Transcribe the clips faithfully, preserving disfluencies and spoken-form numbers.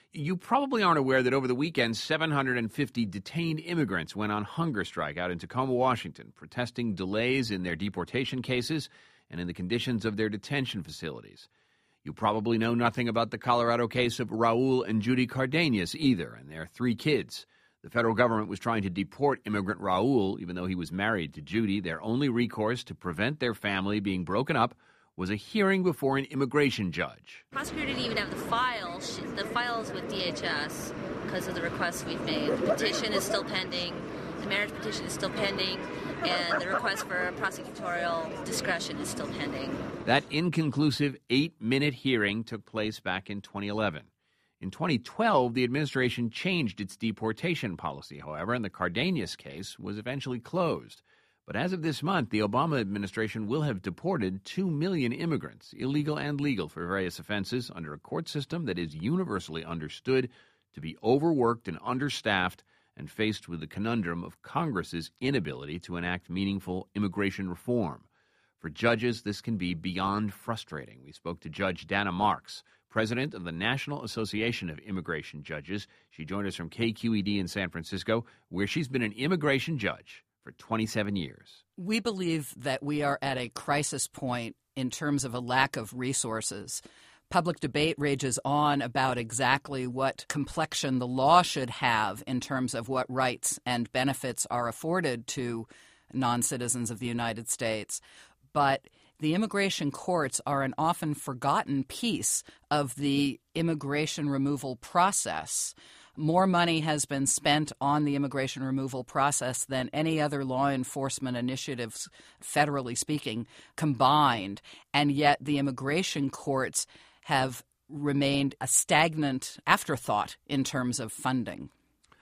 You probably aren't aware that over the weekend, seven hundred fifty detained immigrants went on hunger strike out in Tacoma, Washington, protesting delays in their deportation cases and in the conditions of their detention facilities. You probably know nothing about the Colorado case of Raul and Judy Cardenas either, and their three kids. The federal government was trying to deport immigrant Raul, even though he was married to Judy. Their only recourse to prevent their family being broken up was a hearing before an immigration judge. The prosecutor didn't even have the file. She, the file is with D H S because of the requests we've made. The petition is still pending. The marriage petition is still pending. And the request for prosecutorial discretion is still pending. That inconclusive eight-minute hearing took place back in twenty eleven. In twenty twelve, the administration changed its deportation policy, however, and the Cardenas case was eventually closed. But as of this month, the Obama administration will have deported two million immigrants, illegal and legal, for various offenses under a court system that is universally understood to be overworked and understaffed and faced with the conundrum of Congress's inability to enact meaningful immigration reform. For judges, this can be beyond frustrating. We spoke to Judge Dana Marks, president of the National Association of Immigration Judges. She joined us from K Q E D in San Francisco, where she's been an immigration judge for twenty-seven years. We believe that we are at a crisis point in terms of a lack of resources. Public debate rages on about exactly what complexion the law should have in terms of what rights and benefits are afforded to non-citizens of the United States. But the immigration courts are an often forgotten piece of the immigration removal process. More money has been spent on the immigration removal process than any other law enforcement initiatives, federally speaking, combined. And yet the immigration courts have remained a stagnant afterthought in terms of funding.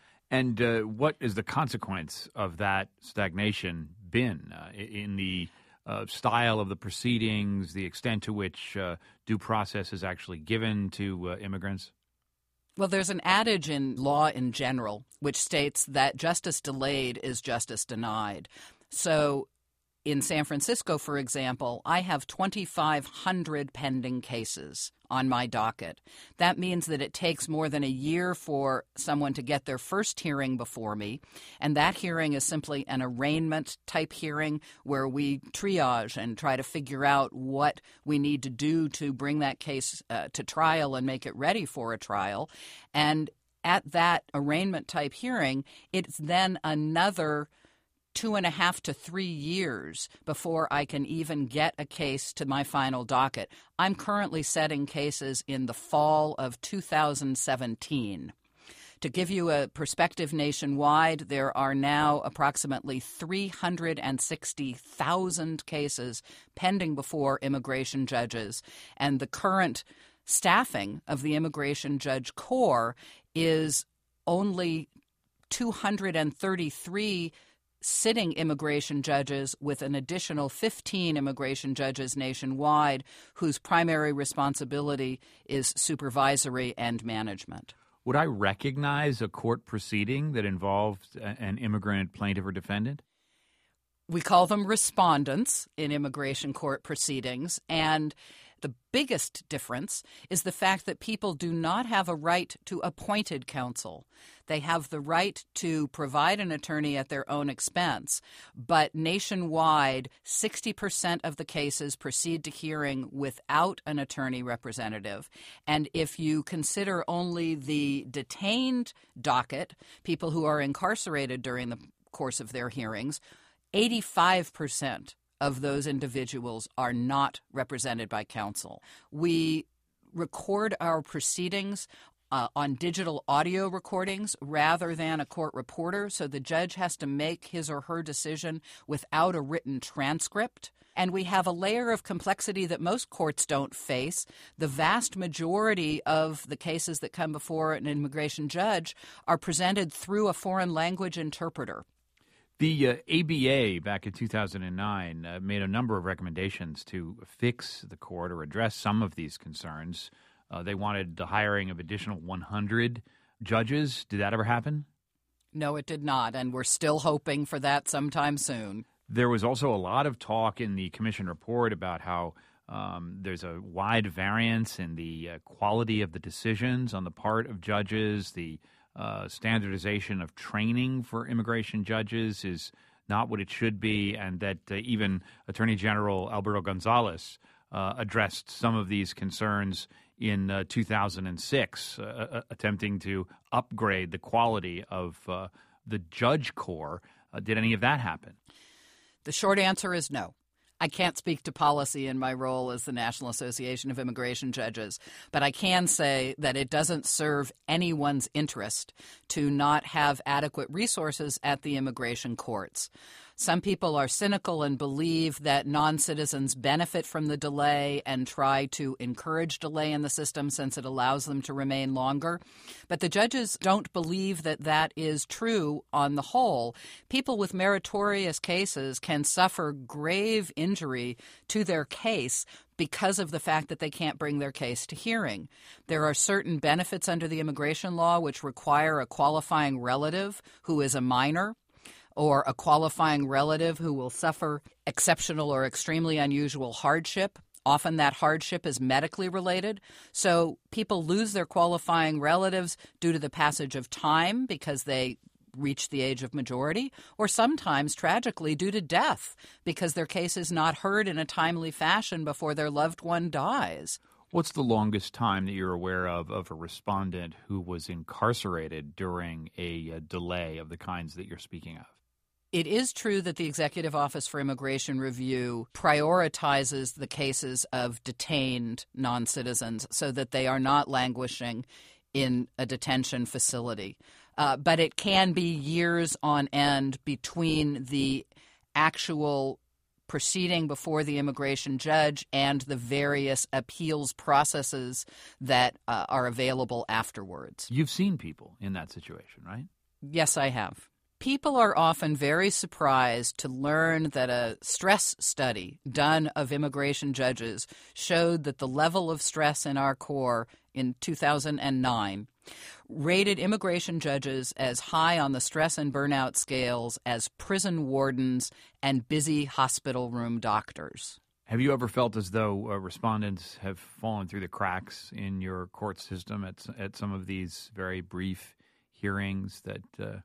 And uh, what is the consequence of that stagnation been uh, in the uh, style of the proceedings, the extent to which uh, due process is actually given to uh, immigrants? Well, there's an adage in law in general which states that justice delayed is justice denied. So in San Francisco, for example, I have twenty-five hundred pending cases on my docket. That means that it takes more than a year for someone to get their first hearing before me, and that hearing is simply an arraignment-type hearing where we triage and try to figure out what we need to do to bring that case uh, to trial and make it ready for a trial. And at that arraignment-type hearing, it's then another two and a half to three years before I can even get a case to my final docket. I'm currently setting cases in the fall of two thousand seventeen. To give you a perspective nationwide, there are now approximately three hundred sixty thousand cases pending before immigration judges, and the current staffing of the immigration judge corps is only two hundred thirty-three sitting immigration judges, with an additional fifteen immigration judges nationwide whose primary responsibility is supervisory and management. Would I recognize a court proceeding that involved an immigrant plaintiff or defendant? We call them respondents in immigration court proceedings, and the biggest difference is the fact that people do not have a right to appointed counsel. They have the right to provide an attorney at their own expense, but nationwide, sixty percent of the cases proceed to hearing without an attorney representative. And if you consider only the detained docket, people who are incarcerated during the course of their hearings, eighty-five percent of those individuals are not represented by counsel. We record our proceedings uh, on digital audio recordings rather than a court reporter, so the judge has to make his or her decision without a written transcript. And we have a layer of complexity that most courts don't face. The vast majority of the cases that come before an immigration judge are presented through a foreign language interpreter. The uh, A B A back in two thousand nine uh, made a number of recommendations to fix the court or address some of these concerns. Uh, they wanted the hiring of additional one hundred judges. Did that ever happen? No, it did not, and we're still hoping for that sometime soon. There was also a lot of talk in the commission report about how Um, there's a wide variance in the uh, quality of the decisions on the part of judges. The uh, standardization of training for immigration judges is not what it should be, and that uh, even Attorney General Alberto Gonzales uh, addressed some of these concerns in uh, two thousand six, uh, attempting to upgrade the quality of uh, the judge corps. Uh, did any of that happen? The short answer is no. I can't speak to policy in my role as the National Association of Immigration Judges, but I can say that it doesn't serve anyone's interest to not have adequate resources at the immigration courts. Some people are cynical and believe that non-citizens benefit from the delay and try to encourage delay in the system since it allows them to remain longer. But the judges don't believe that that is true on the whole. People with meritorious cases can suffer grave injury to their case because of the fact that they can't bring their case to hearing. There are certain benefits under the immigration law which require a qualifying relative who is a minor, or a qualifying relative who will suffer exceptional or extremely unusual hardship. Often that hardship is medically related. So people lose their qualifying relatives due to the passage of time because they reach the age of majority, or sometimes, tragically, due to death because their case is not heard in a timely fashion before their loved one dies. What's the longest time that you're aware of of a respondent who was incarcerated during a, a delay of the kinds that you're speaking of? It is true that the Executive Office for Immigration Review prioritizes the cases of detained non-citizens so that they are not languishing in a detention facility. Uh, but it can be years on end between the actual proceeding before the immigration judge and the various appeals processes that uh, are available afterwards. You've seen people in that situation, right? Yes, I have. People are often very surprised to learn that a stress study done of immigration judges showed that the level of stress in our corps in two thousand nine rated immigration judges as high on the stress and burnout scales as prison wardens and busy hospital room doctors. Have you ever felt as though uh, respondents have fallen through the cracks in your court system at, at some of these very brief hearings, that uh,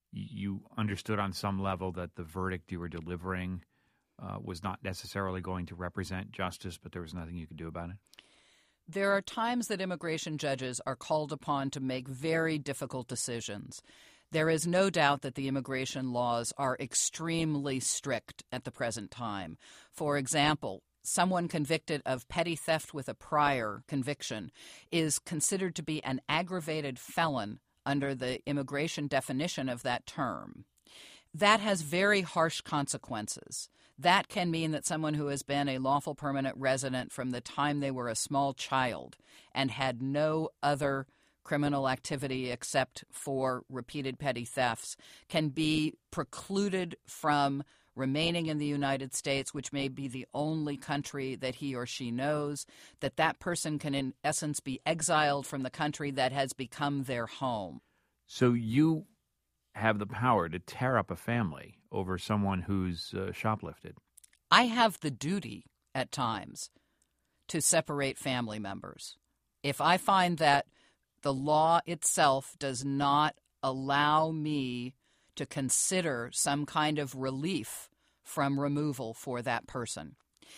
you understood on some level that the verdict you were delivering uh, was not necessarily going to represent justice, but there was nothing you could do about it? There are times that immigration judges are called upon to make very difficult decisions. There is no doubt that the immigration laws are extremely strict at the present time. For example, someone convicted of petty theft with a prior conviction is considered to be an aggravated felon under the immigration definition of that term. That has very harsh consequences. That can mean that someone who has been a lawful permanent resident from the time they were a small child and had no other criminal activity except for repeated petty thefts can be precluded from remaining in the United States, which may be the only country that he or she knows, that that person can in essence be exiled from the country that has become their home. So you have the power to tear up a family over someone who's uh, shoplifted. I have the duty at times to separate family members. If I find that the law itself does not allow me to consider some kind of relief from removal for that person.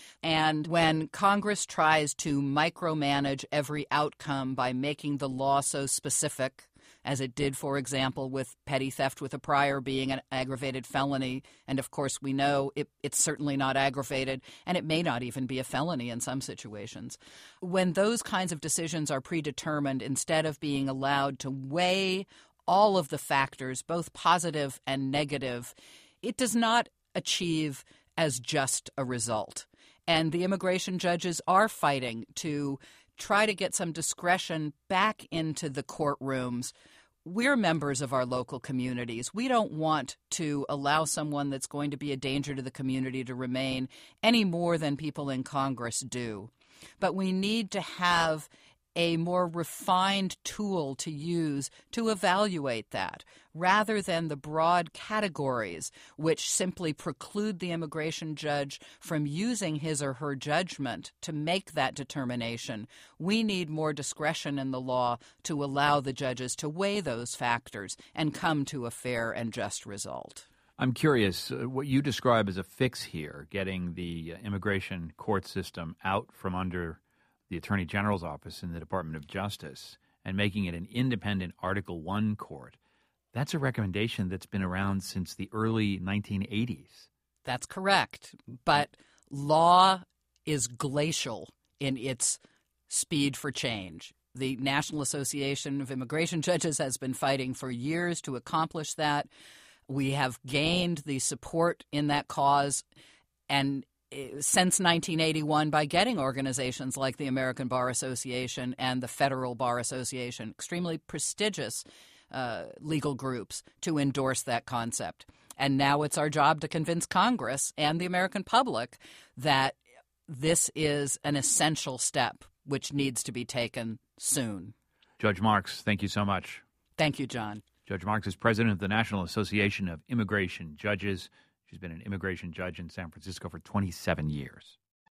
And when Congress tries to micromanage every outcome by making the law so specific, as it did, for example, with petty theft with a prior being an aggravated felony, and of course we know it, it's certainly not aggravated, and it may not even be a felony in some situations. When those kinds of decisions are predetermined, instead of being allowed to weigh all of the factors, both positive and negative, it does not achieve as just a result. And the immigration judges are fighting to try to get some discretion back into the courtrooms. We're members of our local communities. We don't want to allow someone that's going to be a danger to the community to remain any more than people in Congress do. But we need to have a more refined tool to use to evaluate that, rather than the broad categories which simply preclude the immigration judge from using his or her judgment to make that determination. We need more discretion in the law to allow the judges to weigh those factors and come to a fair and just result. I'm curious, uh, what you describe as a fix here, getting the uh, immigration court system out from under the Attorney General's office in the Department of Justice and making it an independent Article One court, that's a recommendation that's been around since the early nineteen eighties. That's correct. But law is glacial in its speed for change. The National Association of Immigration Judges has been fighting for years to accomplish that. We have gained the support in that cause and since nineteen eighty-one by getting organizations like the American Bar Association and the Federal Bar Association, extremely prestigious uh, legal groups, to endorse that concept. And now it's our job to convince Congress and the American public that this is an essential step which needs to be taken soon. Judge Marks, thank you so much. Thank you, John. Judge Marks is president of the National Association of Immigration Judges. She's been an immigration judge in San Francisco for twenty-seven years.